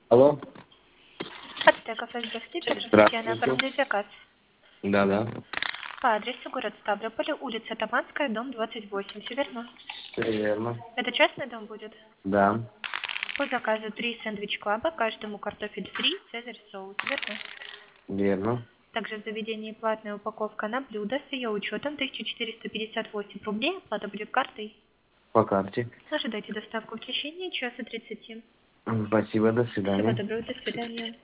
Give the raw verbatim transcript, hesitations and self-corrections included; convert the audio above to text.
Алло. Ацтеков СБ, разрешите на Здравствуйте. оформить заказ. Да, да. По адресу город Ставрополь, улица Таманская, дом двадцать восемь, все верно? Все верно. Это частный дом будет? Да. По заказу три сэндвич клаба, каждому картофель фри, цезарь соус, верно? Верно. Также в заведении платная упаковка на блюдо с ее учетом тысяча четыреста пятьдесят восемь рублей, оплата будет картой. По карте. Ожидайте доставку в течение часа тридцати. Спасибо, до Всего свидания. доброго, до свидания.